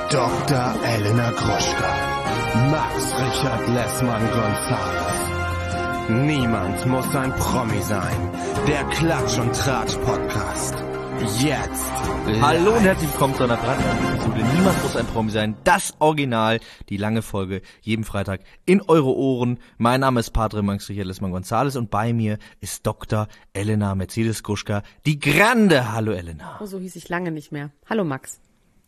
Dr. Elena Gruschka, Max Richard Lessmann-Gonzales. Niemand muss ein Promi sein. Der Klatsch- und Tratsch-Podcast. Jetzt. Hallo und herzlich willkommen zu einer brandneuen Episode. Niemand muss ein Promi sein. Das Original, die lange Folge, jeden Freitag in eure Ohren. Mein Name ist Padre Max Richard Lessmann-Gonzales und bei mir ist Dr. Elena Mercedes Gruschka, die Grande. Hallo Elena. Oh, so hieß ich lange nicht mehr. Hallo Max.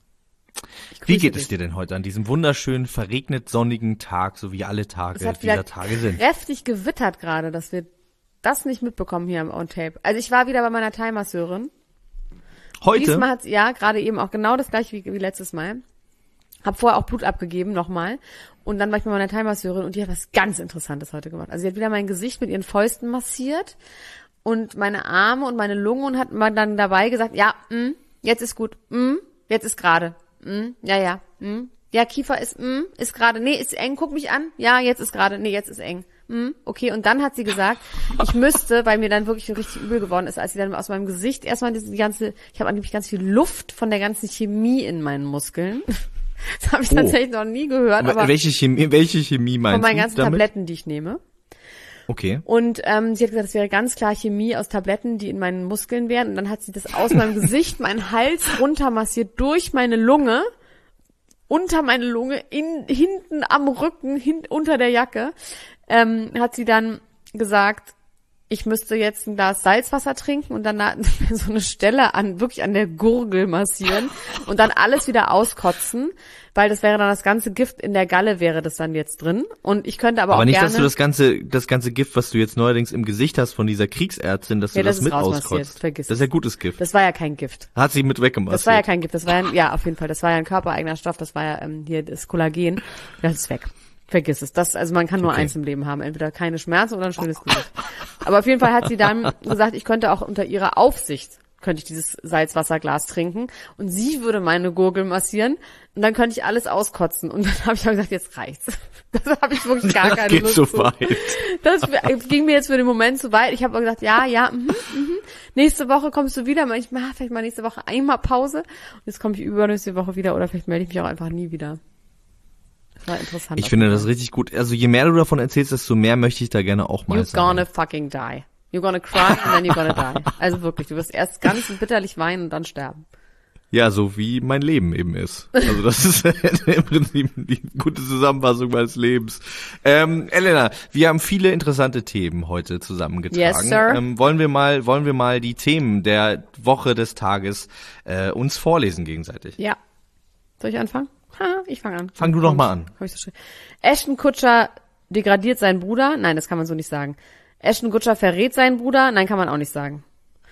Wie geht es dir denn heute an diesem wunderschönen, verregnet sonnigen Tag, so wie alle Tage dieser Tage sind? Es hat kräftig gewittert gerade, dass wir das nicht mitbekommen hier im On-Tape. Also ich war wieder bei meiner Thai-Masseurin. Heute? Diesmal hat's, ja, gerade eben auch genau das gleiche wie letztes Mal. Hab vorher auch Blut abgegeben, nochmal. Und dann war ich bei meiner Thai-Masseurin und die hat was ganz Interessantes heute gemacht. Also sie hat wieder mein Gesicht mit ihren Fäusten massiert und meine Arme und meine Lunge und hat mal dann dabei gesagt, ja, jetzt ist gut, jetzt ist gerade. Ja, Kiefer ist gerade, nee, ist eng, guck mich an. Ja, jetzt ist gerade, nee, jetzt ist eng. Okay, und dann hat sie gesagt, ich müsste, weil mir dann wirklich richtig übel geworden ist, als sie dann aus meinem Gesicht erstmal ich habe angeblich ganz viel Luft von der ganzen Chemie in meinen Muskeln. Das habe ich tatsächlich noch nie gehört. Aber welche Chemie meinst du? Von meinen ganzen damit? Tabletten, die ich nehme. Okay. Und sie hat gesagt, das wäre ganz klar Chemie aus Tabletten, die in meinen Muskeln wären. Und dann hat sie das aus meinem Gesicht, meinen Hals runter massiert, durch meine Lunge, unter meine Lunge, hinten am Rücken, unter der Jacke, hat sie dann gesagt, ich müsste jetzt ein Glas Salzwasser trinken und dann so eine Stelle wirklich an der Gurgel massieren und dann alles wieder auskotzen, weil das wäre dann das ganze Gift in der Galle wäre das dann jetzt drin und ich könnte aber auch nicht, gerne... dass du das ganze Gift, was du jetzt neuerdings im Gesicht hast von dieser Kriegsärztin, dass du das mit auskotzt. Vergiss das ist ja gutes Gift. Das war ja kein Gift. Hat sie mit weggemacht. Das war ja kein Gift, das war ja auf jeden Fall, das war ja ein körpereigener Stoff, das war ja hier das Kollagen, das ist weg. Vergiss es. Also man kann nur eins im Leben haben. Entweder keine Schmerzen oder ein schönes Gesicht. Aber auf jeden Fall hat sie dann gesagt, ich könnte auch unter ihrer Aufsicht, könnte ich dieses Salzwasserglas trinken und sie würde meine Gurgel massieren und dann könnte ich alles auskotzen. Und dann habe ich auch gesagt, jetzt reicht's. Das habe ich wirklich gar keine Lust zu. So weit. Das ging mir jetzt für den Moment zu weit. Ich habe auch gesagt, ja, nächste Woche kommst du wieder. Ich mache vielleicht mal nächste Woche einmal Pause und jetzt komme ich übernächste Woche wieder oder vielleicht melde ich mich auch einfach nie wieder. War interessant. Ich finde das richtig gut. Also je mehr du davon erzählst, desto mehr möchte ich da gerne auch mal sagen. You're gonna fucking die. You're gonna cry and then you're gonna die. Also wirklich, du wirst erst ganz bitterlich weinen und dann sterben. Ja, so wie mein Leben eben ist. Also das ist im Prinzip die gute Zusammenfassung meines Lebens. Elena, wir haben viele interessante Themen heute zusammengetragen. Yes, sir. Wollen wir mal die Themen der Woche des Tages uns vorlesen gegenseitig? Ja. Soll ich anfangen? Ich fange an. Fang du doch mal an. Hab ich so schön. Ashton Kutcher degradiert seinen Bruder. Nein, das kann man so nicht sagen. Ashton Kutcher verrät seinen Bruder. Nein, kann man auch nicht sagen.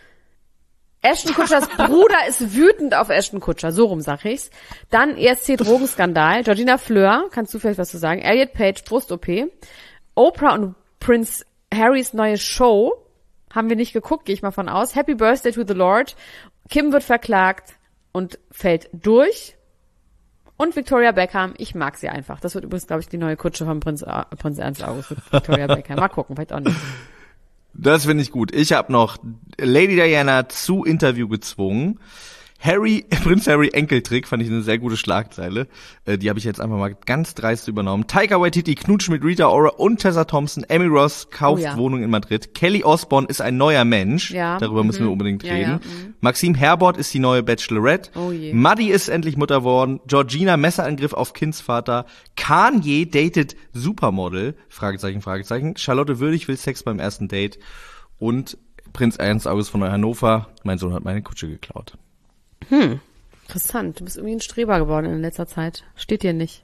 Ashton Kutschers Bruder ist wütend auf Ashton Kutcher. So rum sag ich's. Dann ESC-Drogenskandal. Georgina Fleur. Kannst du vielleicht was zu sagen? Elliot Page, Brust-OP. Oprah und Prince Harrys neue Show. Haben wir nicht geguckt, gehe ich mal von aus. Happy Birthday to the Lord. Kim wird verklagt und fällt durch. Und Victoria Beckham, ich mag sie einfach. Das wird übrigens, glaube ich, die neue Kutsche von Prinz Ernst August mit Victoria Beckham. Mal gucken, vielleicht auch nicht. Das finde ich gut. Ich habe noch Lady Diana zu Interview gezwungen. Prinz Harry Enkeltrick, fand ich eine sehr gute Schlagzeile. Die habe ich jetzt einfach mal ganz dreist übernommen. Taika Waititi knutscht mit Rita Ora und Tessa Thompson. Amy Ross kauft Wohnung in Madrid. Kelly Osbourne ist ein neuer Mensch. Ja. Darüber müssen wir unbedingt reden. Maxime Herbert ist die neue Bachelorette. Oh je. Maddie ist endlich Mutter geworden. Georgina Messerangriff auf Kindsvater. Kanye datet Supermodel. Fragezeichen. Charlotte Würdig will Sex beim ersten Date. Und Prinz Ernst August von Hannover. Mein Sohn hat meine Kutsche geklaut. Interessant. Du bist irgendwie ein Streber geworden in letzter Zeit. Steht dir nicht.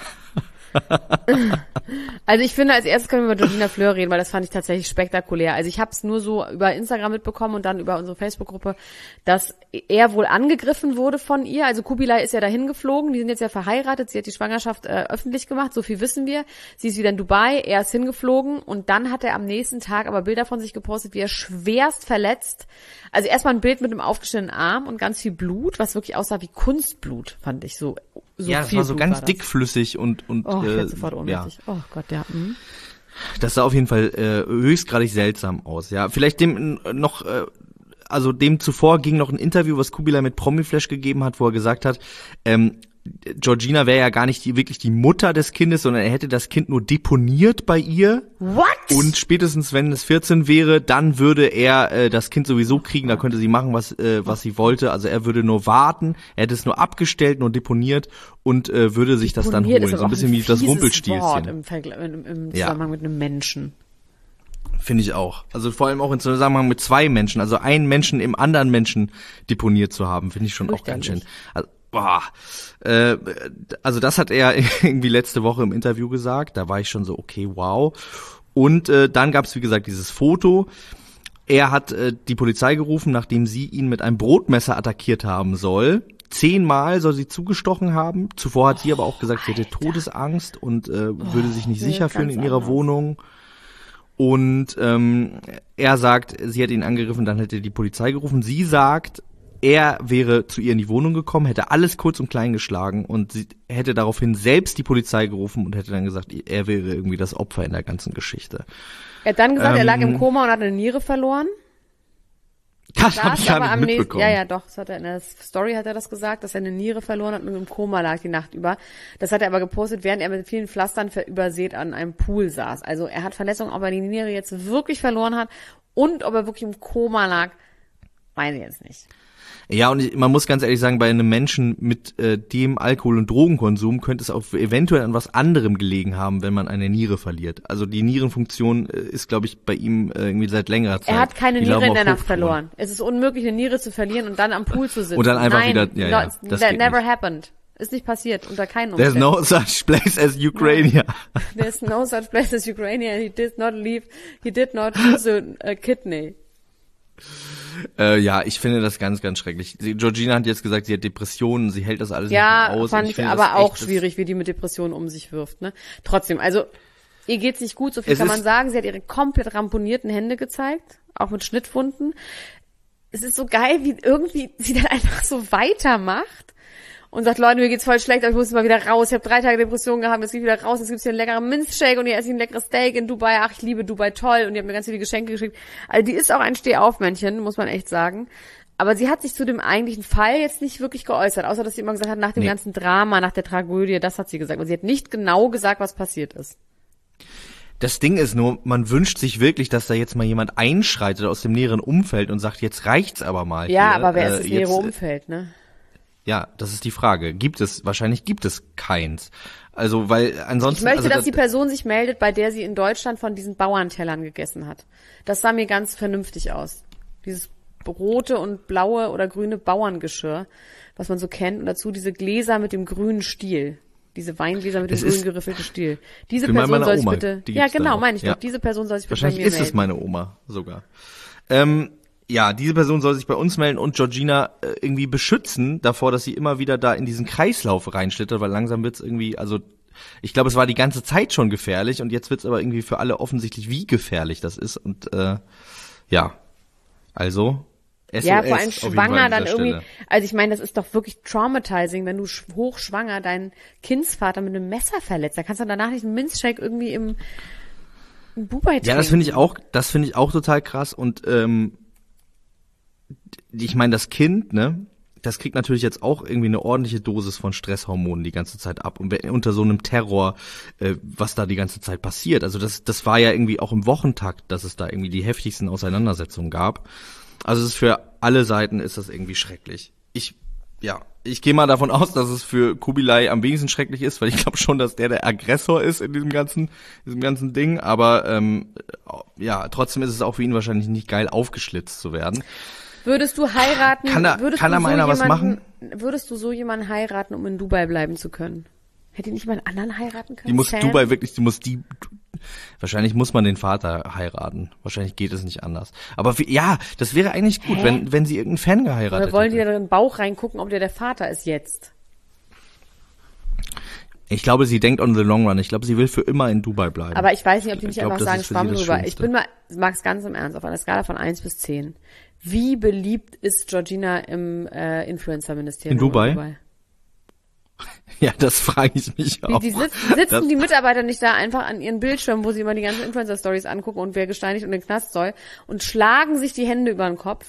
Also ich finde, als erstes können wir über Georgina Fleur reden, weil das fand ich tatsächlich spektakulär. Also ich habe es nur so über Instagram mitbekommen und dann über unsere Facebook-Gruppe, dass er wohl angegriffen wurde von ihr. Also Kubilai ist ja dahin geflogen, die sind jetzt ja verheiratet, sie hat die Schwangerschaft öffentlich gemacht, so viel wissen wir. Sie ist wieder in Dubai, er ist hingeflogen und dann hat er am nächsten Tag aber Bilder von sich gepostet, wie er schwerst verletzt. Also erstmal ein Bild mit einem aufgeschnittenen Arm und ganz viel Blut, was wirklich aussah wie Kunstblut, fand ich so. Ja, es war so ganz dickflüssig und ich werde sofort ohnmächtig. Ja. Oh Gott, ja. Das sah auf jeden Fall höchstgradig seltsam aus. Ja, vielleicht dem noch also dem zuvor ging noch ein Interview, was Kubilai mit Promiflash gegeben hat, wo er gesagt hat, Georgina wäre ja gar nicht wirklich die Mutter des Kindes, sondern er hätte das Kind nur deponiert bei ihr. What? Und spätestens, wenn es 14 wäre, dann würde er das Kind sowieso kriegen, da könnte sie machen, was sie wollte. Also er würde nur warten, er hätte es nur abgestellt, nur deponiert und würde sich das dann holen. So ein bisschen wie das Rumpelstilzchen. Im Zusammenhang mit einem Menschen. Finde ich auch. Also vor allem auch im Zusammenhang mit zwei Menschen, also einen Menschen im anderen Menschen deponiert zu haben, finde ich schon auch ganz schön. Also, also das hat er irgendwie letzte Woche im Interview gesagt, da war ich schon so, okay, wow. Und dann gab es, wie gesagt, dieses Foto. Er hat die Polizei gerufen, nachdem sie ihn mit einem Brotmesser attackiert haben soll. 10-mal soll sie zugestochen haben. Zuvor hat sie aber auch gesagt, sie hätte Todesangst und würde sich nicht sicher fühlen in ihrer Wohnung. Und er sagt, sie hätte ihn angegriffen, dann hätte die Polizei gerufen. Sie sagt, er wäre zu ihr in die Wohnung gekommen, hätte alles kurz und klein geschlagen und sie hätte daraufhin selbst die Polizei gerufen und hätte dann gesagt, er wäre irgendwie das Opfer in der ganzen Geschichte. Er hat dann gesagt, er lag im Koma und hat eine Niere verloren. Das habe ich gar nicht mitbekommen. Ja, doch, das hat er in der Story hat er das gesagt, dass er eine Niere verloren hat und im Koma lag die Nacht über. Das hat er aber gepostet, während er mit vielen Pflastern übersät an einem Pool saß. Also er hat Verletzungen, ob er die Niere jetzt wirklich verloren hat und ob er wirklich im Koma lag, weiß ich jetzt nicht. Ja, und man muss ganz ehrlich sagen, bei einem Menschen mit dem Alkohol- und Drogenkonsum könnte es auch eventuell an was anderem gelegen haben, wenn man eine Niere verliert. Also die Nierenfunktion ist, glaube ich, bei ihm irgendwie seit längerer Zeit. Er hat keine Niere in der Nacht verloren. Es ist unmöglich, eine Niere zu verlieren und dann am Pool zu sitzen. Und dann einfach Nein, wieder, das never happened. Ist nicht passiert, unter keinen There's Umständen. no such place as Ukraine. There's no such place as Ukraine. He did not lose a kidney. Ja, ich finde das ganz, ganz schrecklich. Georgina hat jetzt gesagt, sie hat Depressionen, sie hält das alles nicht mehr aus. Ja, fand ich aber auch schwierig, wie die mit Depressionen um sich wirft, ne? Trotzdem, also, ihr geht's nicht gut, so viel kann man sagen. Sie hat ihre komplett ramponierten Hände gezeigt, auch mit Schnittwunden. Es ist so geil, wie irgendwie sie dann einfach so weitermacht und sagt, Leute, mir geht's voll schlecht, aber ich muss mal wieder raus. Ich habe 3 Tage Depression gehabt, jetzt gehe ich wieder raus, jetzt gibt's hier einen leckeren Minzshake und hier esse ich ein leckeres Steak in Dubai. Ach, ich liebe Dubai, toll. Und die haben mir ganz viele Geschenke geschickt. Also die ist auch ein Stehaufmännchen, muss man echt sagen. Aber sie hat sich zu dem eigentlichen Fall jetzt nicht wirklich geäußert, außer dass sie immer gesagt hat, nach dem ganzen Drama, nach der Tragödie, das hat sie gesagt. Und sie hat nicht genau gesagt, was passiert ist. Das Ding ist nur, man wünscht sich wirklich, dass da jetzt mal jemand einschreitet aus dem näheren Umfeld und sagt, jetzt reicht's aber mal. Ja, hier. aber wer ist das nähere Umfeld, ne? Ja, das ist die Frage. Wahrscheinlich gibt es keins. Also, weil ansonsten. Ich möchte, dass die Person sich meldet, bei der sie in Deutschland von diesen Bauerntellern gegessen hat. Das sah mir ganz vernünftig aus. Dieses rote und blaue oder grüne Bauerngeschirr, was man so kennt. Und dazu diese Gläser mit dem grünen Stiel. Diese Weingläser mit dem grün geriffelten Stiel. Diese Person soll sich bitte. Ja, genau, meine ich doch. Diese Person soll sich bitte bei mir melden. Wahrscheinlich ist es meine Oma sogar. Ja, diese Person soll sich bei uns melden und Georgina irgendwie beschützen davor, dass sie immer wieder da in diesen Kreislauf reinschlittert, weil langsam wird's irgendwie, also ich glaube, es war die ganze Zeit schon gefährlich und jetzt wird's aber irgendwie für alle offensichtlich, wie gefährlich das ist und ja, also SOS, ja, vor allem schwanger dann irgendwie, also ich meine, das ist doch wirklich traumatizing, wenn du hochschwanger deinen Kindsvater mit einem Messer verletzt, da kannst du danach nicht einen Minzshake irgendwie im Dubai trinken. Ja, das finde ich auch total krass und ich meine, das Kind, ne, das kriegt natürlich jetzt auch irgendwie eine ordentliche Dosis von Stresshormonen die ganze Zeit ab und unter so einem Terror, was da die ganze Zeit passiert. Also das war ja irgendwie auch im Wochentakt, dass es da irgendwie die heftigsten Auseinandersetzungen gab. Also es ist für alle Seiten ist das irgendwie schrecklich. Ich gehe mal davon aus, dass es für Kubilai am wenigsten schrecklich ist, weil ich glaube schon, dass der Aggressor ist in diesem ganzen Ding. Aber ja, trotzdem ist es auch für ihn wahrscheinlich nicht geil, aufgeschlitzt zu werden. Würdest du heiraten? Kann da mal einer was machen? Würdest du so jemanden heiraten, um in Dubai bleiben zu können? Hätte nicht jemand anderen heiraten können? Die muss Dubai wirklich, wahrscheinlich muss man den Vater heiraten. Wahrscheinlich geht es nicht anders. Aber ja, das wäre eigentlich gut, wenn sie irgendeinen Fan geheiratet hätte. Oder wollen die da in den Bauch reingucken, ob der Vater ist jetzt? Ich glaube, sie denkt on the long run. Ich glaube, sie will für immer in Dubai bleiben. Aber ich weiß nicht, ob die nicht einfach sagen, schwamm drüber. Ich mag's ganz im Ernst, auf einer Skala von 1 bis 10. Wie beliebt ist Georgina im Influencer-Ministerium in Dubai? Ja, das frage ich mich auch. Sitzen die Mitarbeiter nicht da einfach an ihren Bildschirmen, wo sie immer die ganzen Influencer-Stories angucken und wer gesteinigt und in den Knast soll und schlagen sich die Hände über den Kopf?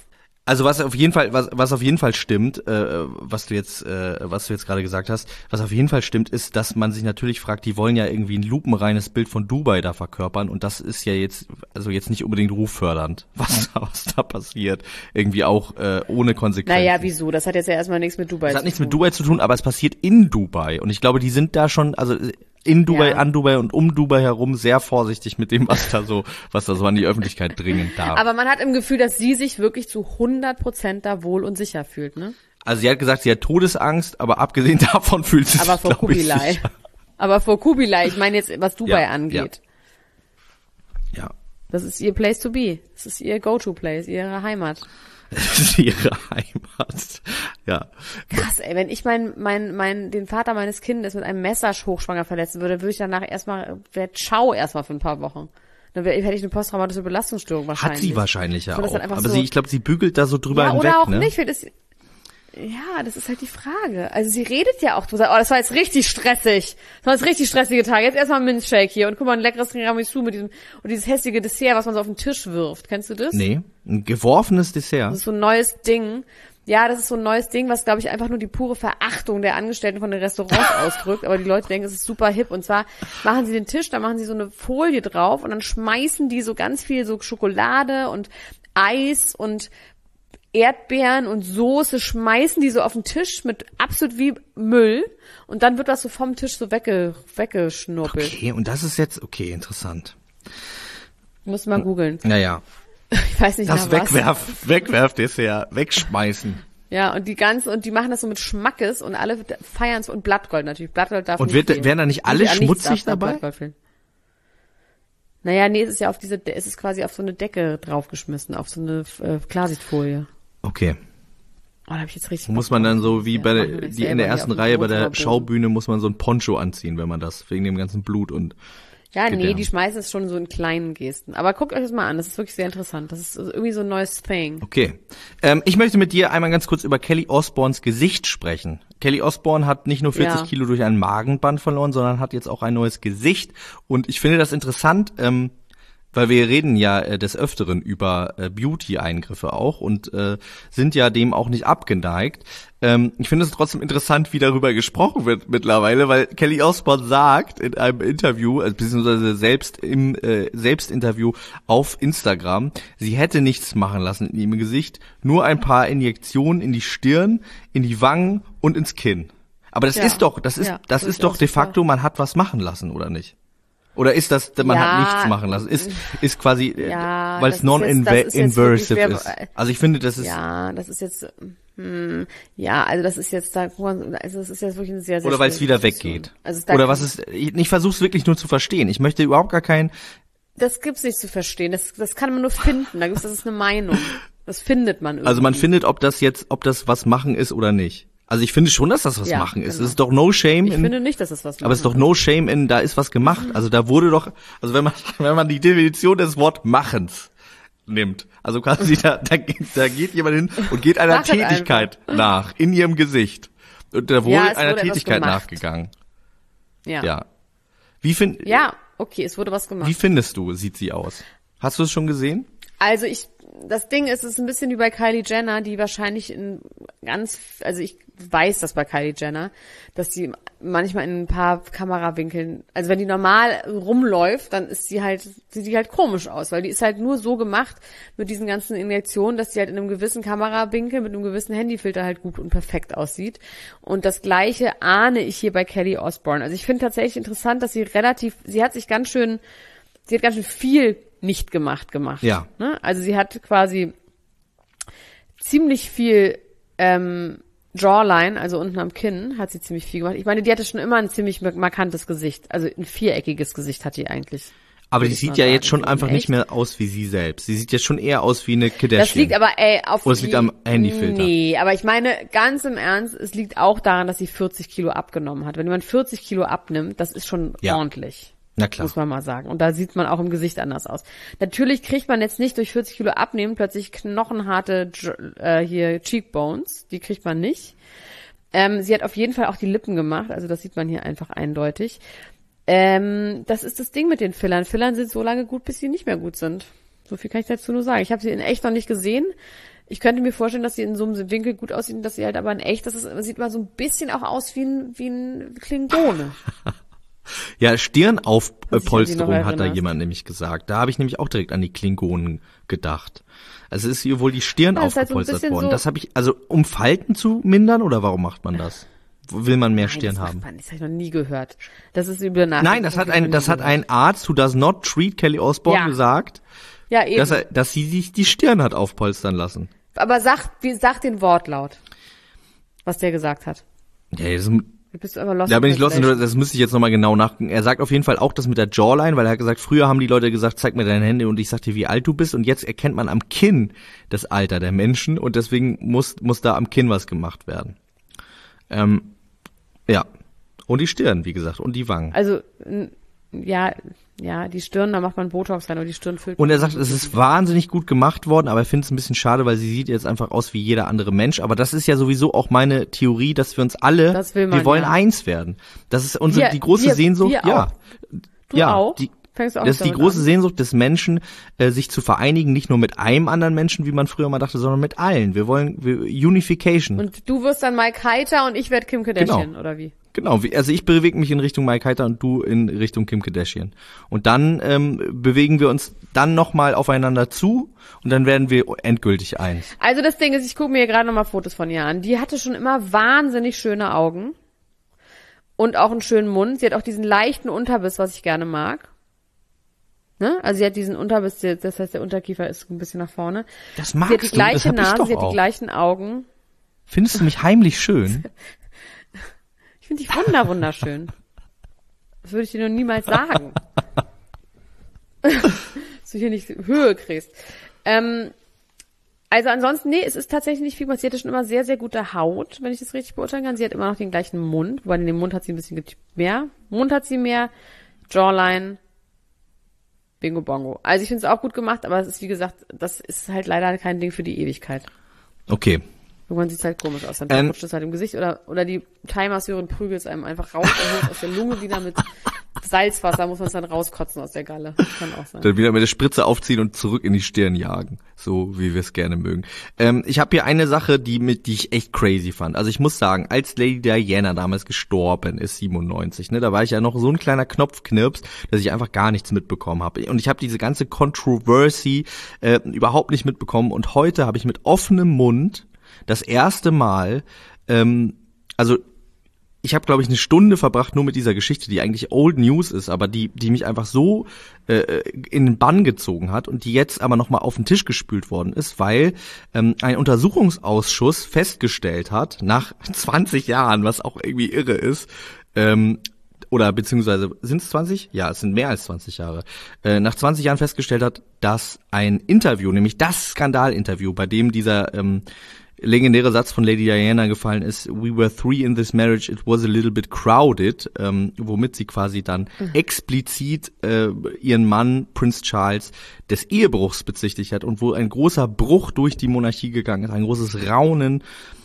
Also was auf jeden Fall stimmt, was du jetzt gerade gesagt hast, was auf jeden Fall stimmt, ist, dass man sich natürlich fragt, die wollen ja irgendwie ein lupenreines Bild von Dubai da verkörpern und das ist ja jetzt nicht unbedingt ruffördernd, was da passiert, irgendwie auch ohne Konsequenzen. Naja, wieso? Das hat jetzt ja erstmal nichts mit Dubai zu tun. Das hat nichts mit Dubai zu tun, aber es passiert in Dubai und ich glaube, die sind da schon, also in Dubai, an Dubai und um Dubai herum sehr vorsichtig mit dem, was da so an die Öffentlichkeit dringen darf. Aber man hat im Gefühl, dass sie sich wirklich zu 100% da wohl und sicher fühlt, ne? Also sie hat gesagt, sie hat Todesangst, aber abgesehen davon fühlt sie sich, glaube ich, sicher. Aber vor Kubilai, ich meine jetzt, was Dubai angeht. Ja. Das ist ihr Place to be. Das ist ihr Go-to-Place, ihre Heimat. Das ist ihre Heimat. Ja. Krass, ey, wenn ich den Vater meines Kindes mit einem Messer hochschwanger verletzen würde ich danach erstmal für ein paar Wochen. Dann hätte ich eine posttraumatische Belastungsstörung wahrscheinlich. Hat sie wahrscheinlich ja auch. Aber so, ich glaube, sie bügelt da so drüber hinweg, oder auch ne? nicht. Ja, das ist halt die Frage. Also sie redet ja auch, das war jetzt richtig stressig. Das war jetzt richtig stressige Tage. Jetzt erstmal ein Minzshake hier und guck mal, ein leckeres Tiramisu und dieses hässliche Dessert, was man so auf den Tisch wirft. Kennst du das? Nee, ein geworfenes Dessert. Das ist so ein neues Ding. Ja, das ist so ein neues Ding, was, glaube ich, einfach nur die pure Verachtung der Angestellten von den Restaurants ausdrückt. Aber die Leute denken, es ist super hip. Und zwar machen sie den Tisch, da machen sie so eine Folie drauf und dann schmeißen die so ganz viel so Schokolade und Eis und Erdbeeren und Soße, schmeißen die so auf den Tisch mit absolut wie Müll und dann wird das so vom Tisch so weggeschnuppelt. Okay, und das ist jetzt, interessant. Muss mal googeln. Naja. Ich weiß nicht, das Wegwerfdessert, wegschmeißen. Ja, und die machen das so mit Schmackes und alle feiern es und Blattgold natürlich. Blattgold darf und nicht fehlen. Werden da nicht alle schmutzig dabei? Naja, nee, es ist ja es ist quasi auf so eine Decke draufgeschmissen, auf so eine Klarsichtfolie. Okay. Oh, da hab ich jetzt richtig muss man dann so wie in der ersten Reihe bei der Schaubühne muss man so ein Poncho anziehen, wenn man das, wegen dem ganzen Blut und ja, nee, die schmeißen es schon so in kleinen Gesten. Aber guckt euch das mal an, das ist wirklich sehr interessant. Das ist irgendwie so ein neues Thing. Okay. Ich möchte mit dir einmal ganz kurz über Kelly Osbournes Gesicht sprechen. Kelly Osbourne hat nicht nur 40 Kilo durch einen Magenband verloren, sondern hat jetzt auch ein neues Gesicht. Und ich finde das interessant, weil wir reden ja des Öfteren über Beauty-Eingriffe auch und sind ja dem auch nicht abgeneigt. Ich finde es trotzdem interessant, wie darüber gesprochen wird mittlerweile, weil Kelly Osbourne sagt in einem Interview, beziehungsweise selbst im Selbstinterview auf Instagram, sie hätte nichts machen lassen in ihrem Gesicht, nur ein paar Injektionen in die Stirn, in die Wangen und ins Kinn. Aber das ist doch de facto, man hat was machen lassen, oder nicht? Oder ist das, man hat nichts machen lassen? Ist quasi, weil es non-invasive ist. Also ich finde, das ist... Ja, das ist jetzt... also das ist jetzt das ist jetzt wirklich eine sehr, sehr oder weil es wieder weggeht. Also oder was ist, ich versuch's wirklich nur zu verstehen. Ich möchte überhaupt gar keinen... Das gibt's nicht zu verstehen. Das kann man nur finden. Das ist eine Meinung. Das findet man irgendwie. Also man findet, ob das was machen ist oder nicht. Also ich finde schon, dass das was machen ist. Genau. Es ist doch no shame Ich finde nicht, dass es was machen aber es ist doch no shame in, da ist was gemacht. Also da wurde doch, also wenn man die Definition des Wort Machens nimmt, also quasi da geht jemand hin und geht einer Tätigkeit nach in ihrem Gesicht. Und da wurde einer Tätigkeit nachgegangen. Ja. Okay, es wurde was gemacht. Wie findest du, sieht sie aus? Hast du es schon gesehen? Also das Ding ist, es ist ein bisschen wie bei Kylie Jenner, die wahrscheinlich also ich weiß das bei Kylie Jenner, dass sie manchmal in ein paar Kamerawinkeln, also wenn die normal rumläuft, dann sieht die halt komisch aus, weil die ist halt nur so gemacht mit diesen ganzen Injektionen, dass sie halt in einem gewissen Kamerawinkel mit einem gewissen Handyfilter halt gut und perfekt aussieht. Und das Gleiche ahne ich hier bei Kelly Osbourne. Also ich finde tatsächlich interessant, dass sie hat ganz schön viel nicht gemacht. Ja. Ne? Also sie hat quasi ziemlich viel Jawline, also unten am Kinn, hat sie ziemlich viel gemacht. Ich meine, die hatte schon immer ein ziemlich markantes Gesicht. Also ein viereckiges Gesicht hat die eigentlich. Aber die sieht ja jetzt schon einfach nicht mehr aus wie sie selbst. Sie sieht jetzt schon eher aus wie eine Kardashian. Das liegt aber, oder es liegt am Handyfilter. Nee, aber ich meine, ganz im Ernst, es liegt auch daran, dass sie 40 Kilo abgenommen hat. Wenn jemand 40 Kilo abnimmt, das ist schon ordentlich. Na klar. Muss man mal sagen. Und da sieht man auch im Gesicht anders aus. Natürlich kriegt man jetzt nicht durch 40 Kilo abnehmen plötzlich knochenharte hier Cheekbones. Die kriegt man nicht. Sie hat auf jeden Fall auch die Lippen gemacht. Also das sieht man hier einfach eindeutig. Das ist das Ding mit den Fillern. Fillern sind so lange gut, bis sie nicht mehr gut sind. So viel kann ich dazu nur sagen. Ich habe sie in echt noch nicht gesehen. Ich könnte mir vorstellen, dass sie in so einem Winkel gut aussieht, dass sie halt aber in echt, das sieht mal so ein bisschen auch aus wie ein Klingone. Ja, Stirnaufpolsterung noch hat da erinnerst. jemand nämlich gesagt. Da habe ich nämlich auch direkt an die Klingonen gedacht. Also ist ihr wohl die Stirn Ja, das ist halt so ein aufgepolstert bisschen worden. so- Das habe ich, also um Falten zu mindern oder warum macht man das? Will man mehr Nein, Stirn das haben? Das habe ich noch nie gehört. Das ist über Nacht. Nein, das hat ein Arzt, who does not treat Kelly Osbourne, Ja. gesagt, Ja, eben. dass sie sich die Stirn hat aufpolstern lassen. Aber sag den Wortlaut, was der gesagt hat. Ja, das, Bist du aber lost. da bin in ich lost, translation. das müsste ich jetzt nochmal genau nachgucken. Er sagt auf jeden Fall auch das mit der Jawline, weil er hat gesagt, früher haben die Leute gesagt, zeig mir deine Hände und ich sag dir, wie alt du bist, und jetzt erkennt man am Kinn das Alter der Menschen und deswegen muss da am Kinn was gemacht werden. Ja. Und die Stirn, wie gesagt, und die Wangen. Also, ja, die Stirn, da macht man Botox rein, aber die Stirn füllt. Und er sagt, es ist wahnsinnig gut gemacht worden, aber er findet es ein bisschen schade, weil sie sieht jetzt einfach aus wie jeder andere Mensch. Aber das ist ja sowieso auch meine Theorie, dass wir uns alle, Das will man, wir wollen ja. eins werden. Das ist Wir- die große wir- Sehnsucht. wir Ja. auch. Du ja, auch? Die, Fängst du auch das ist die damit große an? Sehnsucht des Menschen, sich zu vereinigen, nicht nur mit einem anderen Menschen, wie man früher mal dachte, sondern mit allen. Wir wollen Unification. Und du wirst dann Mike Heiter und ich werde Kim Kardashian, Genau. oder wie? Genau, also ich bewege mich in Richtung Mike Heiter und du in Richtung Kim Kardashian. Und dann bewegen wir uns dann nochmal aufeinander zu und dann werden wir endgültig eins. Also das Ding ist, ich gucke mir hier gerade nochmal Fotos von ihr an. Die hatte schon immer wahnsinnig schöne Augen. Und auch einen schönen Mund. Sie hat auch diesen leichten Unterbiss, was ich gerne mag. Ne? Also sie hat diesen Unterbiss, das heißt der Unterkiefer ist ein bisschen nach vorne. Das Sie hat magst die du, gleiche das hab ich Nase, doch sie hat die auch. gleichen Augen. Findest du mich heimlich schön? Ich finde dich wunderschön. Das würde ich dir noch niemals sagen. Dass du hier nicht Höhe kriegst. Also ansonsten, nee, es ist tatsächlich nicht viel passiert. Sie hatte schon immer sehr, sehr gute Haut, wenn ich das richtig beurteilen kann. Sie hat immer noch den gleichen Mund, wobei in dem Mund hat sie ein bisschen mehr. Mund hat sie mehr, Jawline, Bingo Bongo. Also ich finde es auch gut gemacht, aber es ist, wie gesagt, das ist halt leider kein Ding für die Ewigkeit. Okay. Irgendwann sieht es halt komisch aus. Dann rutscht es halt im Gesicht oder die Thai-Masseurin prügelt es einem einfach raus und holt aus der Lunge wieder mit Salzwasser, muss man es dann rauskotzen aus der Galle. Kann auch sein. Dann wieder mit der Spritze aufziehen und zurück in die Stirn jagen. So, wie wir es gerne mögen. Ich habe hier eine Sache, die ich echt crazy fand. Also ich muss sagen, als Lady Diana damals gestorben ist, 97, ne, da war ich ja noch so ein kleiner Knopfknirps, dass ich einfach gar nichts mitbekommen habe. Und ich habe diese ganze Controversy überhaupt nicht mitbekommen. Und heute habe ich mit offenem Mund das erste Mal, also ich habe, glaube ich, eine Stunde verbracht nur mit dieser Geschichte, die eigentlich Old News ist, aber die mich einfach so in den Bann gezogen hat und die jetzt aber nochmal auf den Tisch gespült worden ist, weil ein Untersuchungsausschuss festgestellt hat, nach 20 Jahren, was auch irgendwie irre ist, oder beziehungsweise sind es 20? Ja, es sind mehr als 20 Jahre. Nach 20 Jahren festgestellt hat, dass ein Interview, nämlich das Skandalinterview, bei dem dieser legendäre Satz von Lady Diana gefallen ist, "We were three in this marriage, it was a little bit crowded", womit sie quasi dann explizit ihren Mann Prince Charles des Ehebruchs bezichtigt hat und wo ein großer Bruch durch die Monarchie gegangen ist, ein großes Raunen,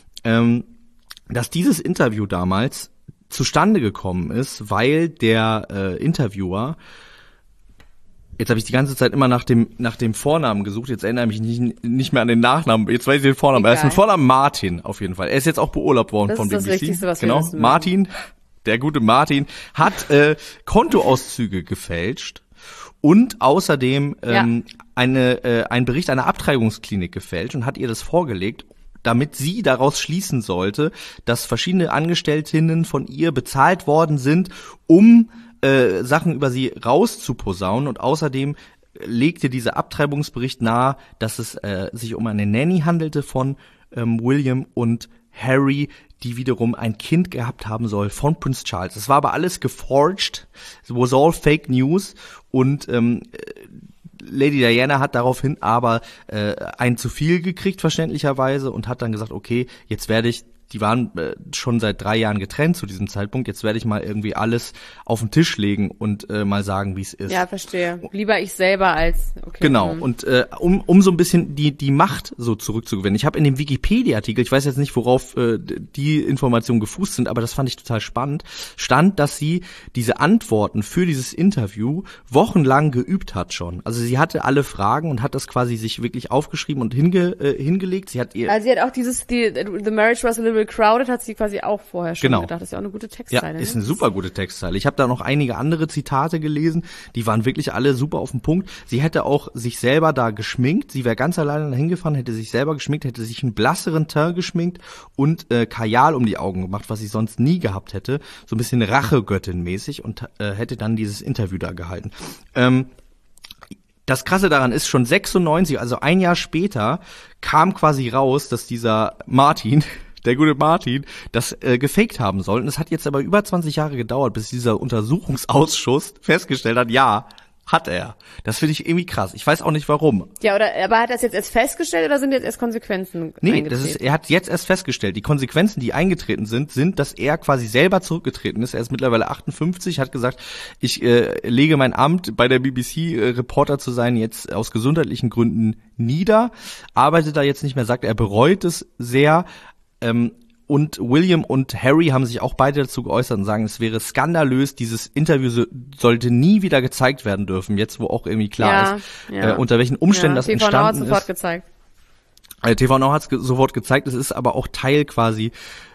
dass dieses Interview damals zustande gekommen ist, weil der Interviewer, jetzt habe ich die ganze Zeit immer nach dem Vornamen gesucht, jetzt erinnere ich mich nicht mehr an den Nachnamen, jetzt weiß ich den Vornamen. Er ist mit Vornamen Martin auf jeden Fall. Er ist jetzt auch beurlaubt worden Das von ist das BBC. Wichtigste, was wir genau, wissen müssen. Martin, der gute Martin, hat Kontoauszüge gefälscht und außerdem ein Bericht einer Abtreibungsklinik gefälscht und hat ihr das vorgelegt, damit sie daraus schließen sollte, dass verschiedene Angestelltinnen von ihr bezahlt worden sind, um Sachen über sie rauszuposaunen, und außerdem legte dieser Abtreibungsbericht nahe, dass es sich um eine Nanny handelte von William und Harry, die wiederum ein Kind gehabt haben soll von Prince Charles. Das war aber alles geforged, it was all fake news, und Lady Diana hat daraufhin aber ein zu viel gekriegt, verständlicherweise, und hat dann gesagt, okay, jetzt werde ich die waren schon seit 3 Jahren getrennt zu diesem Zeitpunkt. Jetzt werde ich mal irgendwie alles auf den Tisch legen und mal sagen, wie es ist. Ja, verstehe. Lieber ich selber als, okay. Genau, und um so ein bisschen die Macht so zurückzugewinnen. Ich habe in dem Wikipedia-Artikel, ich weiß jetzt nicht, worauf die Informationen gefußt sind, aber das fand ich total spannend, stand, dass sie diese Antworten für dieses Interview wochenlang geübt hat schon. Also sie hatte alle Fragen und hat das quasi sich wirklich aufgeschrieben und hingelegt. Sie hat auch The Marriage Was a Little Crowded hat sie quasi auch vorher schon gedacht. Das ist ja auch eine gute Textzeile. Ja, ist eine super gute Textzeile. Ich habe da noch einige andere Zitate gelesen, die waren wirklich alle super auf den Punkt. Sie hätte auch sich selber da geschminkt. Sie wäre ganz alleine dahin gefahren, hätte sich selber geschminkt, hätte sich einen blasseren Teint geschminkt und Kajal um die Augen gemacht, was sie sonst nie gehabt hätte. So ein bisschen Rachegöttin-mäßig und hätte dann dieses Interview da gehalten. Das Krasse daran ist, schon 96, also ein Jahr später, kam quasi raus, dass dieser Martin, der gute Martin, das gefaked haben soll. Und es hat jetzt aber über 20 Jahre gedauert, bis dieser Untersuchungsausschuss festgestellt hat, ja, hat er. Das finde ich irgendwie krass. Ich weiß auch nicht warum. Ja, aber hat er das jetzt erst festgestellt oder sind jetzt erst Konsequenzen eingetreten? Er hat jetzt erst festgestellt. Die Konsequenzen, die eingetreten sind, dass er quasi selber zurückgetreten ist. Er ist mittlerweile 58, hat gesagt, ich lege mein Amt bei der BBC Reporter zu sein jetzt aus gesundheitlichen Gründen nieder, arbeitet da jetzt nicht mehr, sagt, er bereut es sehr. Und William und Harry haben sich auch beide dazu geäußert und sagen, es wäre skandalös, dieses Interview sollte nie wieder gezeigt werden dürfen, jetzt wo auch irgendwie klar ist, unter welchen Umständen das entstanden ist. TV Now hat sofort gezeigt. TV Now hat es sofort gezeigt, es ist aber auch Teil quasi,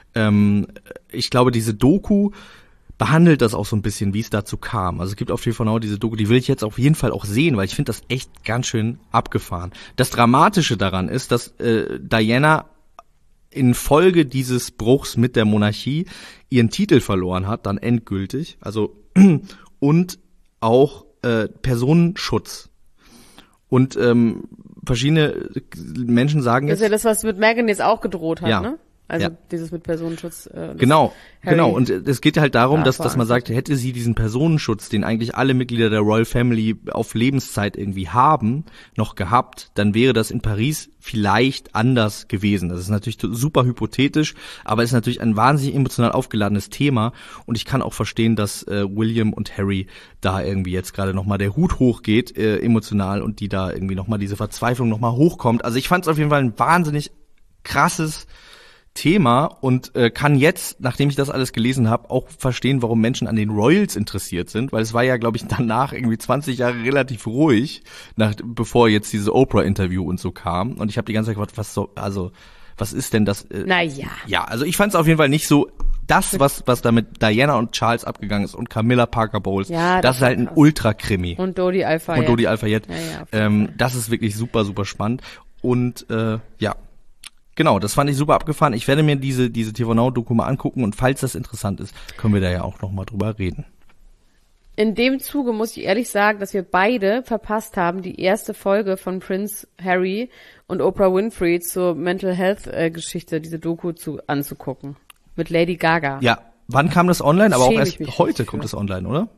ich glaube, diese Doku behandelt das auch so ein bisschen, wie es dazu kam. Also es gibt auf TV Now diese Doku, die will ich jetzt auf jeden Fall auch sehen, weil ich finde das echt ganz schön abgefahren. Das Dramatische daran ist, dass Diana infolge dieses Bruchs mit der Monarchie ihren Titel verloren hat, dann endgültig, also und auch Personenschutz. Und verschiedene Menschen sagen jetzt... Das ist ja das, was mit Meghan jetzt auch gedroht hat, ja. ne? Also dieses mit Personenschutz. Genau. Und es geht halt darum, dass man sagt, hätte sie diesen Personenschutz, den eigentlich alle Mitglieder der Royal Family auf Lebenszeit irgendwie haben, noch gehabt, dann wäre das in Paris vielleicht anders gewesen. Das ist natürlich super hypothetisch, aber es ist natürlich ein wahnsinnig emotional aufgeladenes Thema und ich kann auch verstehen, dass William und Harry da irgendwie jetzt gerade nochmal der Hut hochgeht, emotional, und die da irgendwie nochmal diese Verzweiflung nochmal hochkommt. Also ich fand es auf jeden Fall ein wahnsinnig krasses Thema und kann jetzt, nachdem ich das alles gelesen habe, auch verstehen, warum Menschen an den Royals interessiert sind, weil es war ja, glaube ich, danach irgendwie 20 Jahre relativ ruhig, bevor jetzt diese Oprah-Interview und so kam. Und ich habe die ganze Zeit gedacht, was ist denn das? Naja. Ja, also ich fand es auf jeden Fall nicht so das, was da mit Diana und Charles abgegangen ist und Camilla Parker Bowles. Ja, das ist halt ein Ultra-Krimi. Und Dodi Al-Fayed. Ja, das ist wirklich super, super spannend. Und ja. Genau, das fand ich super abgefahren. Ich werde mir diese TV Now-Doku mal angucken und falls das interessant ist, können wir da ja auch nochmal drüber reden. In dem Zuge muss ich ehrlich sagen, dass wir beide verpasst haben, die erste Folge von Prince Harry und Oprah Winfrey zur Mental Health Geschichte, diese Doku anzugucken. Mit Lady Gaga. Ja, wann kam das online? Aber auch erst heute kommt das online, oder?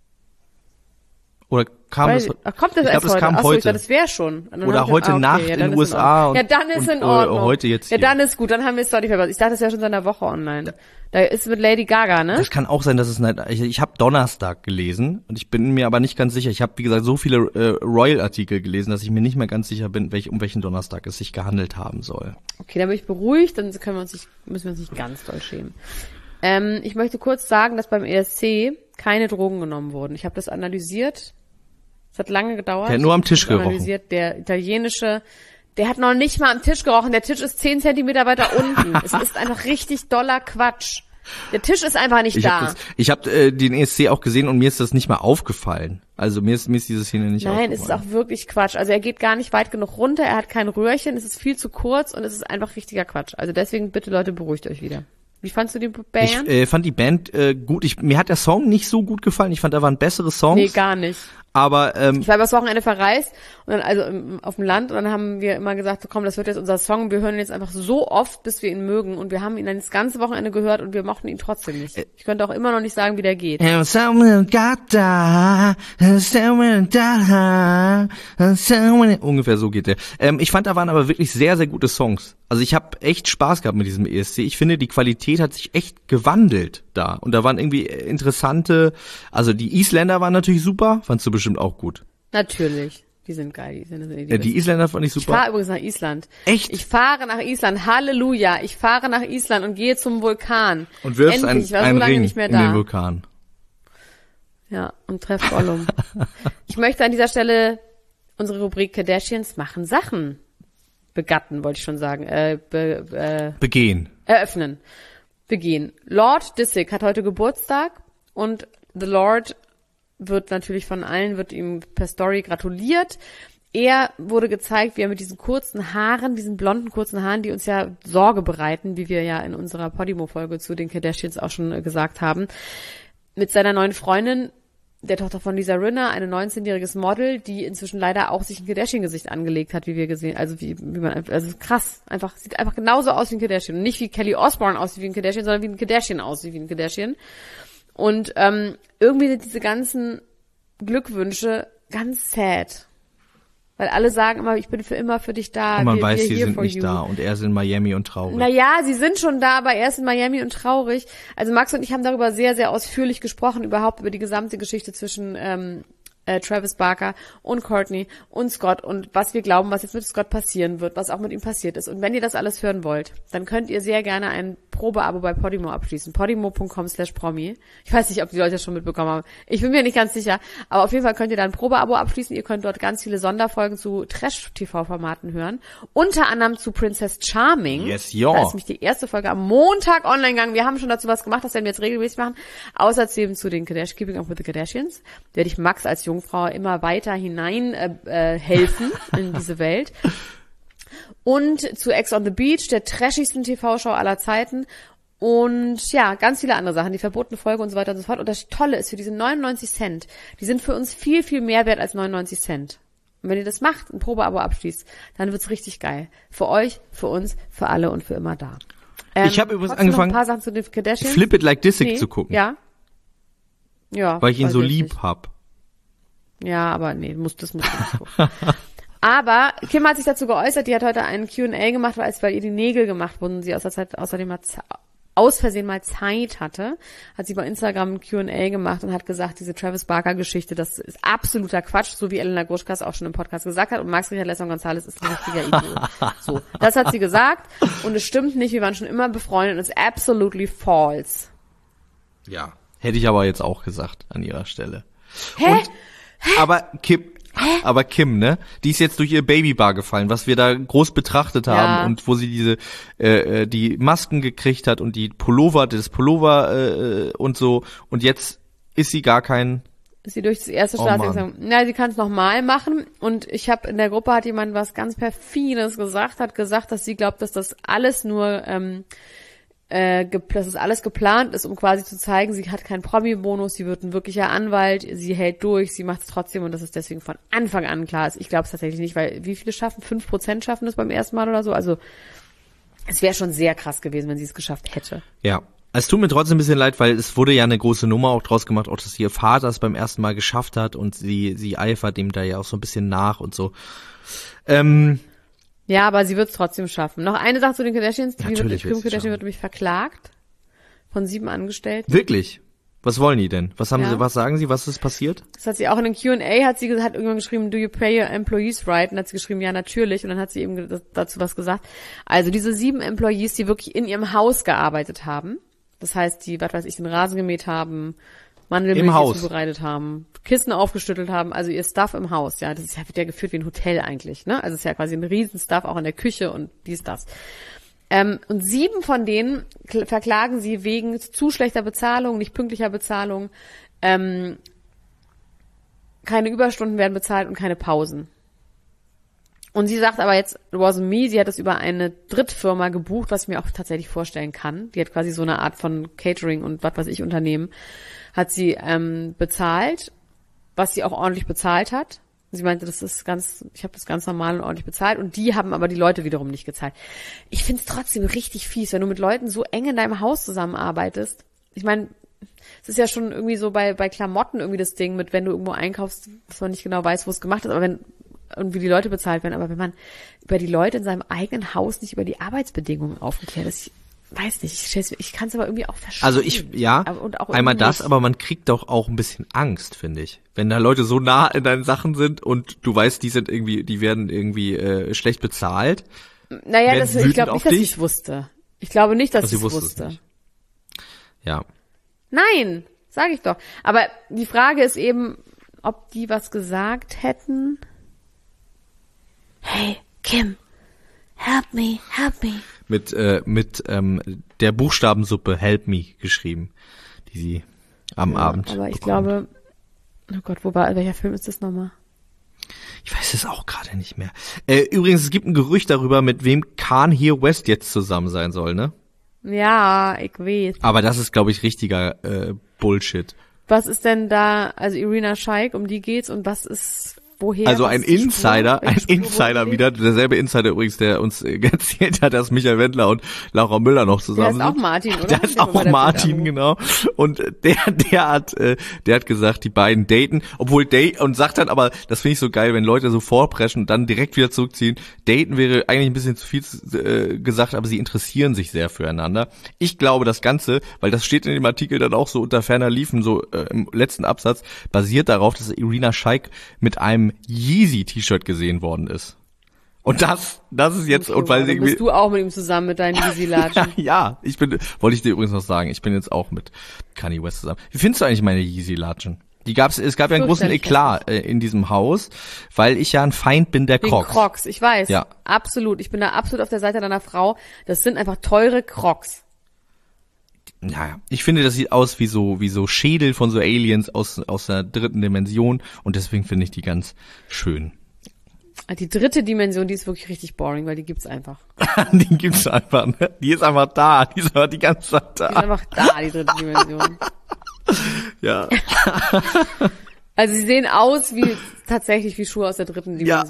Oder kam das? Kommt das erst heute? Kam Achso, heute. ich dachte, das wäre schon. Oder heute Nacht in den USA. Ja, dann ist in Ordnung. Heute jetzt hier. Ja, dann ist gut. Dann haben wir es doch nicht verpasst. Ich dachte, das wäre schon seit einer Woche online. Da ist mit Lady Gaga, ne? Das kann auch sein, dass es ich habe Donnerstag gelesen und ich bin mir aber nicht ganz sicher. Ich habe, wie gesagt, so viele Royal-Artikel gelesen, dass ich mir nicht mehr ganz sicher bin, um welchen Donnerstag es sich gehandelt haben soll. Okay, dann bin ich beruhigt, dann müssen wir uns nicht ganz doll schämen. Ich möchte kurz sagen, dass beim ESC keine Drogen genommen wurden. Ich habe das analysiert. Es hat lange gedauert. Der hat nur am Tisch gerochen. Der italienische, der hat noch nicht mal am Tisch gerochen. Der Tisch ist 10 Zentimeter weiter unten. Es ist einfach richtig doller Quatsch. Der Tisch ist einfach nicht da. Ich habe den ESC auch gesehen und mir ist das nicht mal aufgefallen. Also mir ist diese Szene nicht aufgefallen. Nein, es ist auch wirklich Quatsch. Also er geht gar nicht weit genug runter, er hat kein Röhrchen, es ist viel zu kurz und es ist einfach richtiger Quatsch. Also deswegen bitte Leute, beruhigt euch wieder. Wie fandst du die Band? Ich fand die Band gut. Mir hat der Song nicht so gut gefallen. Ich fand, da waren bessere Songs. Nee, gar nicht. Aber ich war übers Wochenende verreist und dann also auf dem Land und dann haben wir immer gesagt, so, komm, das wird jetzt unser Song. Wir hören ihn jetzt einfach so oft, bis wir ihn mögen und wir haben ihn dann das ganze Wochenende gehört und wir mochten ihn trotzdem nicht. Ich könnte auch immer noch nicht sagen, wie der geht. Ungefähr so geht der. Ich fand, da waren aber wirklich sehr, sehr gute Songs. Also ich habe echt Spaß gehabt mit diesem ESC. Ich finde, die Qualität hat sich echt gewandelt da. Und da waren irgendwie interessante, also die Isländer waren natürlich super, fandst du bestimmt auch gut. Natürlich. Die sind geil. Die Isländer fand ich super. Ich fahre übrigens nach Island. Echt? Ich fahre nach Island. Halleluja. Ich fahre nach Island und gehe zum Vulkan. Und wirfst Endlich. Ich war einen so lange Ring nicht mehr in da. den Vulkan. Ja, und treff Gollum. Ich möchte an dieser Stelle unsere Rubrik Kardashians machen Sachen begatten, wollte ich schon sagen. Begehen. Eröffnen. Begehen. Lord Disick hat heute Geburtstag und The Lord wird natürlich von allen, wird ihm per Story gratuliert. Er wurde gezeigt, wie er mit diesen kurzen Haaren, diesen blonden kurzen Haaren, die uns ja Sorge bereiten, wie wir ja in unserer Podimo-Folge zu den Kardashians auch schon gesagt haben, mit seiner neuen Freundin, der Tochter von Lisa Rinna, eine 19-jähriges Model, die inzwischen leider auch sich ein Kardashian-Gesicht angelegt hat, wie wir gesehen, also wie man, also krass, einfach, sieht einfach genauso aus wie ein Kardashian. Und nicht wie Kelly Osbourne aussieht wie ein Kardashian, sondern wie ein Kardashian aussieht wie ein Kardashian. Und irgendwie sind diese ganzen Glückwünsche ganz sad. Weil alle sagen immer, ich bin für immer für dich da. Und man weiß, sie sind nicht da und er ist in Miami und traurig. Naja, sie sind schon da, aber er ist in Miami und traurig. Also Max und ich haben darüber sehr, sehr ausführlich gesprochen, überhaupt über die gesamte Geschichte zwischen Travis Barker und Kourtney und Scott und was wir glauben, was jetzt mit Scott passieren wird, was auch mit ihm passiert ist. Und wenn ihr das alles hören wollt, dann könnt ihr sehr gerne ein Probeabo bei Podimo abschließen. podimo.com/promi. Ich weiß nicht, ob die Leute das schon mitbekommen haben. Ich bin mir nicht ganz sicher. Aber auf jeden Fall könnt ihr da ein Probeabo abschließen. Ihr könnt dort ganz viele Sonderfolgen zu Trash-TV-Formaten hören. Unter anderem zu Princess Charming. Yes, ja. Da ist nämlich die erste Folge am Montag online gegangen. Wir haben schon dazu was gemacht, das werden wir jetzt regelmäßig machen. Außerdem zu den Keeping Up with the Kardashians. Werde ich Max als Jungfrau immer weiter hinein helfen in diese Welt. Und zu Ex on the Beach, der trashigsten TV-Show aller Zeiten. Und ja, ganz viele andere Sachen, die verbotene Folge und so weiter und so fort. Und das Tolle ist, für diese 99 Cent, die sind für uns viel, viel mehr wert als 99 Cent. Und wenn ihr das macht, ein Probeabo abschließt, dann wird's richtig geil. Für euch, für uns, für alle und für immer da. Ich habe übrigens angefangen, ein paar Sachen zu den Kardashians? Flip It Like Disick zu gucken. Ja. Ja. Weil ich ihn so jetzt lieb nicht. hab. Ja, aber nee, das musst du nicht gucken. Aber Kim hat sich dazu geäußert, die hat heute einen Q&A gemacht, weil ihr die Nägel gemacht wurden und sie außerdem aus Versehen mal Zeit hatte, hat sie bei Instagram ein Q&A gemacht und hat gesagt, diese Travis Barker Geschichte, das ist absoluter Quatsch, so wie Elena Gruschka es auch schon im Podcast gesagt hat und Max Richard Lesson Gonzalez ist ein richtiger Idiot. So, das hat sie gesagt und es stimmt nicht, wir waren schon immer befreundet und es ist absolutely false. Ja. Hätte ich aber jetzt auch gesagt an ihrer Stelle. Hä? Und, aber Kim, ne? Die ist jetzt durch ihr Babybar gefallen, was wir da groß betrachtet haben Ja. und wo sie diese die Masken gekriegt hat und das Pullover und so und jetzt ist sie gar kein. Ist sie durch das erste Oh, Staatsexamen. Na, sie kann es nochmal machen. Und ich habe in der Gruppe hat jemand was ganz Perfides gesagt, hat gesagt, dass sie glaubt, dass das alles nur dass es alles geplant ist, um quasi zu zeigen, sie hat keinen Promi-Bonus, sie wird ein wirklicher Anwalt, sie hält durch, sie macht es trotzdem und dass es deswegen von Anfang an klar ist. Ich glaube es tatsächlich nicht, weil wie viele schaffen? 5% schaffen das beim ersten Mal oder so? Also es wäre schon sehr krass gewesen, wenn sie es geschafft hätte. Ja. Es tut mir trotzdem ein bisschen leid, weil es wurde ja eine große Nummer auch draus gemacht, auch dass ihr Vater es beim ersten Mal geschafft hat und sie eifert dem da ja auch so ein bisschen nach und so. Ja, aber sie wird es trotzdem schaffen. Noch eine Sache zu den Kardashians. Kim Natürlich wird sie Kardashian schaffen. wird nämlich verklagt von 7 Angestellten. Wirklich? Was wollen die denn? Was Ja. was sagen sie? Was ist passiert? Das hat sie auch in einem Q&A, hat irgendwann geschrieben, do you pay your employees right? Und hat sie geschrieben, ja, natürlich. Und dann hat sie eben dazu was gesagt. Also diese 7 Employees, die wirklich in ihrem Haus gearbeitet haben. Das heißt, die, was weiß ich, den Rasen gemäht haben, Mandelmilch Haus. zubereitet haben, Kissen aufgestüttelt haben, also ihr Stuff im Haus, ja. Das ist ja, wird ja geführt wie ein Hotel eigentlich, ne? Also es ist ja quasi ein Riesen-Stuff auch in der Küche und dies, das. Und 7 von denen verklagen sie wegen zu schlechter Bezahlung, nicht pünktlicher Bezahlung, keine Überstunden werden bezahlt und keine Pausen. Und sie sagt aber jetzt, it wasn't me, sie hat es über eine Drittfirma gebucht, was ich mir auch tatsächlich vorstellen kann. Die hat quasi so eine Art von Catering und was weiß ich Unternehmen, hat sie bezahlt, was sie auch ordentlich bezahlt hat. Sie meinte, ich habe das ganz normal und ordentlich bezahlt und die haben aber die Leute wiederum nicht gezahlt. Ich finde es trotzdem richtig fies, wenn du mit Leuten so eng in deinem Haus zusammenarbeitest. Ich meine, es ist ja schon irgendwie so bei Klamotten irgendwie das Ding mit, wenn du irgendwo einkaufst, dass man nicht genau weiß, wo es gemacht ist, aber wenn und wie die Leute bezahlt werden, aber wenn man über die Leute in seinem eigenen Haus nicht über die Arbeitsbedingungen aufklärt, ich weiß nicht, ich kann es aber irgendwie auch verstehen. Also und auch einmal das, aber man kriegt doch auch ein bisschen Angst, finde ich. Wenn da Leute so nah in deinen Sachen sind und du weißt, die werden irgendwie schlecht bezahlt. Naja, ich glaube nicht, dass sie es wusste. Ich glaube nicht, dass sie es wusste. Ja. Nein, sage ich doch. Aber die Frage ist eben, ob die was gesagt hätten. Hey, Kim, help me. Mit der Buchstabensuppe Help Me geschrieben, die sie am Abend aber ich bekommt. glaube, oh Gott, welcher Film ist das nochmal? Ich weiß es auch gerade nicht mehr. Übrigens, es gibt ein Gerücht darüber, mit wem Kanye West jetzt zusammen sein soll, ne? Ja, ich weiß. Aber das ist, glaube ich, richtiger Bullshit. Was ist denn da, also Irina Shayk, um die geht's und was ist, woher? Also ein Insider wieder, derselbe Insider übrigens, der uns erzählt hat, dass Michael Wendler und Laura Müller noch zusammen sind. Der ist auch Martin, oder? Der ist auch Martin, genau. Und der hat gesagt, die beiden daten, und sagt dann aber, das finde ich so geil, wenn Leute so vorpreschen und dann direkt wieder zurückziehen. Daten wäre eigentlich ein bisschen zu viel gesagt, aber sie interessieren sich sehr füreinander. Ich glaube, das Ganze, weil das steht in dem Artikel dann auch so unter ferner Liefen, so im letzten Absatz, basiert darauf, dass Irina Shayk mit einem Yeezy-T-Shirt gesehen worden ist. Und das ist jetzt, und weil irgendwie. Bist du auch mit ihm zusammen mit deinen Yeezy-Latschen? Ja, wollte ich dir übrigens noch sagen, ich bin jetzt auch mit Kanye West zusammen. Wie findest du eigentlich meine Yeezy-Latschen? Es gab ja einen großen Eklat in diesem Haus, weil ich ja ein Feind bin der Crocs. Crocs, ich weiß. Ja. Absolut. Ich bin da absolut auf der Seite deiner Frau. Das sind einfach teure Crocs. Naja, ich finde, das sieht aus wie so Schädel von so Aliens aus der dritten Dimension und deswegen finde ich die ganz schön. Die dritte Dimension, die ist wirklich richtig boring, weil die gibt's einfach. Die gibt's einfach, ne? Die ist einfach da, die ist aber die ganze Zeit da. Die ist einfach da, die dritte Dimension. Ja. Also sie sehen aus tatsächlich wie Schuhe aus der dritten Dimension.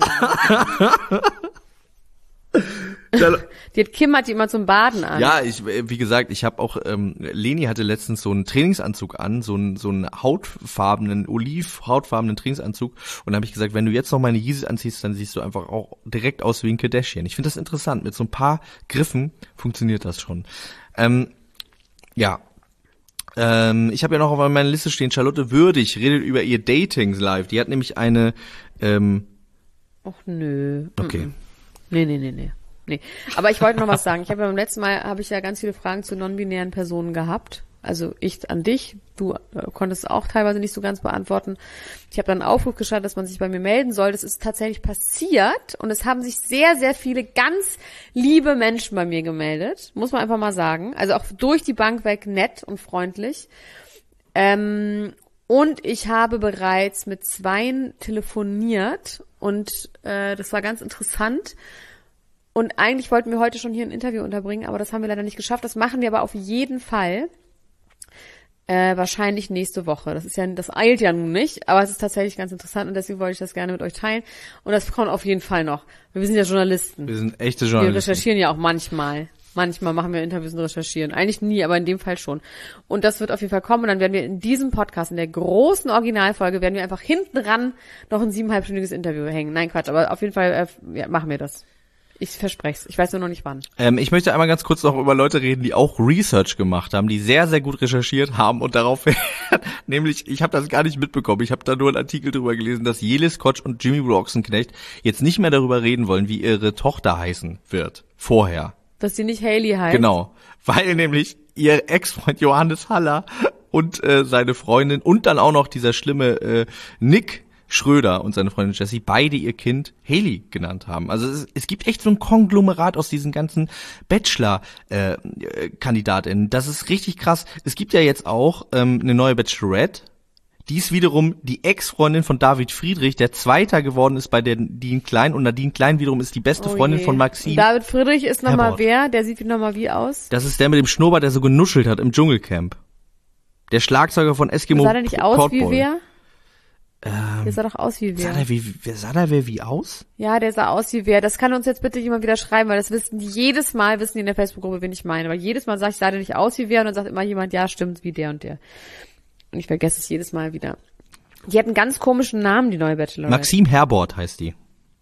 Ja. Kim hat die immer zum Baden an. Ja, wie gesagt, ich habe auch, Leni hatte letztens so einen Trainingsanzug an, so einen olivhautfarbenen Trainingsanzug und da habe ich gesagt, wenn du jetzt noch meine Yeezys anziehst, dann siehst du einfach auch direkt aus wie ein Kardashian. Ich finde das interessant, mit so ein paar Griffen funktioniert das schon. Ja. Ich habe ja noch auf meiner Liste stehen, Charlotte Würdig redet über ihr Dating-Life. Die hat nämlich eine, Och nö. Okay. Nee. Aber ich wollte noch was sagen. Beim letzten Mal habe ich ja ganz viele Fragen zu non-binären Personen gehabt. Also ich an dich. Du konntest auch teilweise nicht so ganz beantworten. Ich habe dann einen Aufruf gestartet, dass man sich bei mir melden soll. Das ist tatsächlich passiert. Und es haben sich sehr, sehr viele ganz liebe Menschen bei mir gemeldet. Muss man einfach mal sagen. Also auch durch die Bank weg nett und freundlich. Und ich habe bereits mit 2 telefoniert. Und das war ganz interessant. Und eigentlich wollten wir heute schon hier ein Interview unterbringen, aber das haben wir leider nicht geschafft. Das machen wir aber auf jeden Fall. Wahrscheinlich nächste Woche. Das eilt ja nun nicht, aber es ist tatsächlich ganz interessant und deswegen wollte ich das gerne mit euch teilen. Und das kommt auf jeden Fall noch. Wir sind ja Journalisten. Wir sind echte Journalisten. Wir recherchieren ja auch manchmal. Manchmal machen wir Interviews und recherchieren. Eigentlich nie, aber in dem Fall schon. Und das wird auf jeden Fall kommen. Und dann werden wir in diesem Podcast, in der großen Originalfolge, werden wir einfach hinten ran noch ein 7,5-stündiges Interview hängen. Nein, Quatsch, aber auf jeden Fall machen wir das. Ich verspreche es. Ich weiß nur noch nicht wann. Ich möchte einmal ganz kurz noch über Leute reden, die auch Research gemacht haben, die sehr, sehr gut recherchiert haben und darauf, nämlich, ich habe das gar nicht mitbekommen, ich habe da nur einen Artikel drüber gelesen, dass Jelis Kotsch und Jimmy Blue Ochsenknecht jetzt nicht mehr darüber reden wollen, wie ihre Tochter heißen wird. Vorher. Dass sie nicht Hailey heißt? Genau. Weil nämlich ihr Ex-Freund Johannes Haller und seine Freundin und dann auch noch dieser schlimme Nick Schröder und seine Freundin Jessie beide ihr Kind Hailey genannt haben. Also es gibt echt so ein Konglomerat aus diesen ganzen Bachelor-KandidatInnen. Das ist richtig krass. Es gibt ja jetzt auch eine neue Bachelorette. Die ist wiederum die Ex-Freundin von David Friedrich, der Zweiter geworden ist bei der Nadine Klein. Und Nadine Klein wiederum ist die beste Freundin von Maxim. David Friedrich ist nochmal wer? Der sieht nochmal wie aus? Das ist der mit dem Schnurrbart, der so genuschelt hat im Dschungelcamp. Der Schlagzeuger von Eskimo. Sah der nicht aus wie wer? Der sah doch aus wie wer. Sah der wie aus? Ja, der sah aus wie wer. Das kann uns jetzt bitte jemand wieder schreiben, weil das wissen die in der Facebook-Gruppe, wen ich meine. Aber jedes Mal sage ich, sah der nicht aus wie wer? Und dann sagt immer jemand, ja, stimmt, wie der und der. Und ich vergesse es jedes Mal wieder. Die hat einen ganz komischen Namen, die neue Bachelorette. Maxim Herbort heißt die.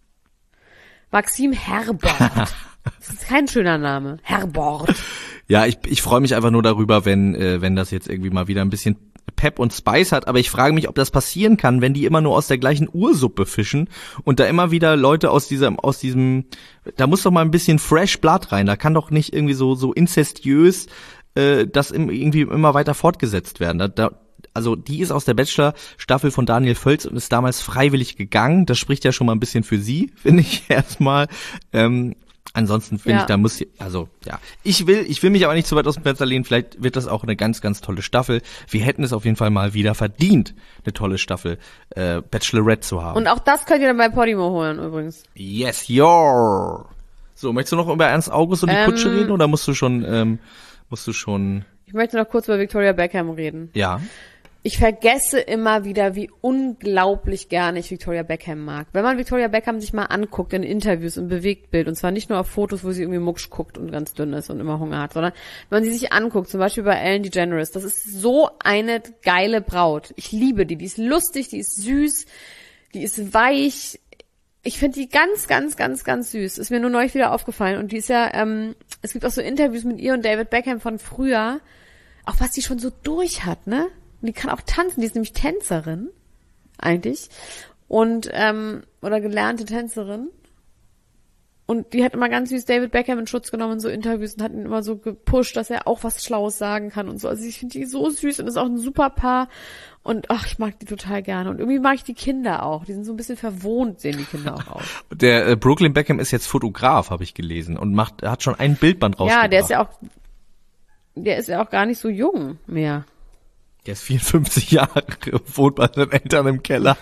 Maxim Herbort. Das ist kein schöner Name. Herbort. Ja, ich freue mich einfach nur darüber, wenn das jetzt irgendwie mal wieder ein bisschen Pep und Spice hat, aber ich frage mich, ob das passieren kann, wenn die immer nur aus der gleichen Ursuppe fischen und da immer wieder Leute aus diesem, da muss doch mal ein bisschen Fresh Blood rein, da kann doch nicht irgendwie so inzestiös das irgendwie immer weiter fortgesetzt werden. Also die ist aus der Bachelor-Staffel von Daniel Völz und ist damals freiwillig gegangen, das spricht ja schon mal ein bisschen für sie, finde ich erstmal. Ansonsten finde ich, da muss, also ja, ich will mich aber nicht zu weit aus dem Fenster lehnen, vielleicht wird das auch eine ganz, ganz tolle Staffel. Wir hätten es auf jeden Fall mal wieder verdient, eine tolle Staffel Bachelorette zu haben. Und auch das könnt ihr dann bei Podimo holen übrigens. Yes, your. So, möchtest du noch über Ernst August und die Kutsche reden oder musst du schon? Ich möchte noch kurz über Victoria Beckham reden. Ja. Ich vergesse immer wieder, wie unglaublich gerne ich Victoria Beckham mag. Wenn man Victoria Beckham sich mal anguckt in Interviews im Bewegtbild, und zwar nicht nur auf Fotos, wo sie irgendwie mucksch guckt und ganz dünn ist und immer Hunger hat, sondern wenn man sie sich anguckt, zum Beispiel bei Ellen DeGeneres, das ist so eine geile Braut. Ich liebe die ist lustig, die ist süß, die ist weich. Ich finde die ganz, ganz, ganz, ganz süß. Ist mir nur neulich wieder aufgefallen. Und die ist ja, es gibt auch so Interviews mit ihr und David Beckham von früher, auch was die schon so durch hat, ne? Und die kann auch tanzen, die ist nämlich Tänzerin, eigentlich. Und, oder gelernte Tänzerin. Und die hat immer ganz süß David Beckham in Schutz genommen in so Interviews und hat ihn immer so gepusht, dass er auch was Schlaues sagen kann und so. Also ich finde die so süß und ist auch ein super Paar. Und ach, ich mag die total gerne. Und irgendwie mag ich die Kinder auch. Die sind so ein bisschen verwohnt, sehen die Kinder auch aus. Der Brooklyn Beckham ist jetzt Fotograf, habe ich gelesen. Und hat schon ein Bildband rausgebracht. Ja, der ist ja auch gar nicht so jung mehr. Der ist 54 Jahre, wohnt bei seinen Eltern im Keller.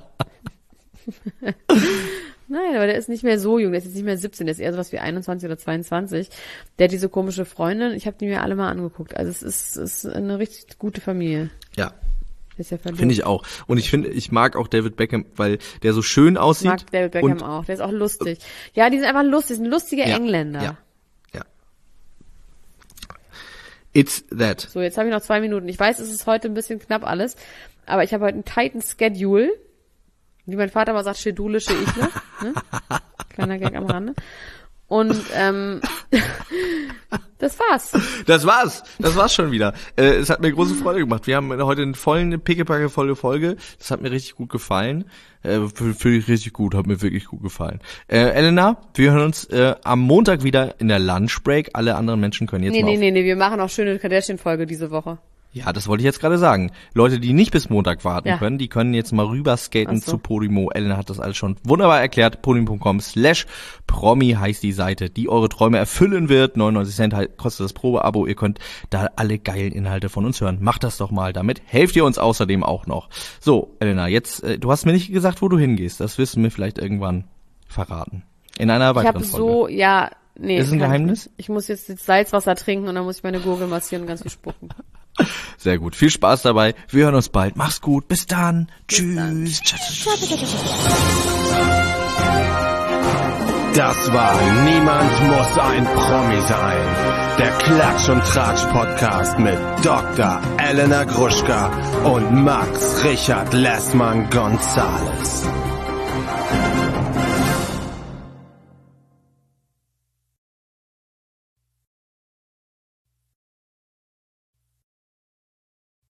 Nein, aber der ist nicht mehr so jung, der ist jetzt nicht mehr 17, der ist eher sowas wie 21 oder 22. Der hat diese komische Freundin, ich habe die mir alle mal angeguckt. Also es ist eine richtig gute Familie. Ja. Ist ja verlobt. Finde ich auch. Und ich mag auch David Beckham, weil der so schön aussieht. Ich mag David Beckham auch, der ist auch lustig. Ja, die sind einfach lustig, sind lustige Engländer. Ja. It's that. So, jetzt habe ich noch 2 Minuten. Ich weiß, es ist heute ein bisschen knapp alles, aber ich habe heute einen tighten Schedule. Wie mein Vater mal sagt, schedulische ich, ne? Kleiner Gag am Rande. Und das war's. Das war's schon wieder. Es hat mir große Freude gemacht. Wir haben heute eine pickepacke volle Folge. Das hat mir richtig gut gefallen. Finde ich richtig gut, hat mir wirklich gut gefallen. Elena, wir hören uns am Montag wieder in der Lunchbreak. Alle anderen Menschen können jetzt Nee, wir machen auch schöne Kardashian-Folge diese Woche. Ja, das wollte ich jetzt gerade sagen. Leute, die nicht bis Montag warten können, die können jetzt mal rüberskaten zu Podimo. Elena hat das alles schon wunderbar erklärt. Podimo.com/Promi heißt die Seite, die eure Träume erfüllen wird. 99 Cent kostet das Probeabo. Ihr könnt da alle geilen Inhalte von uns hören. Macht das doch mal. Damit helft ihr uns außerdem auch noch. So, Elena, jetzt, du hast mir nicht gesagt, wo du hingehst. Das wirst du mir vielleicht irgendwann verraten. In einer weiteren Folge. Nee. Ist es ein Geheimnis? Ich muss jetzt Salzwasser trinken und dann muss ich meine Gurgel massieren und ganz viel spucken. Sehr gut. Viel Spaß dabei. Wir hören uns bald. Mach's gut. Bis dann. Tschüss. Das war Niemand muss ein Promi sein. Der Klatsch und Tratsch Podcast mit Dr. Elena Gruschka und Max Richard Lessmann Gonzales.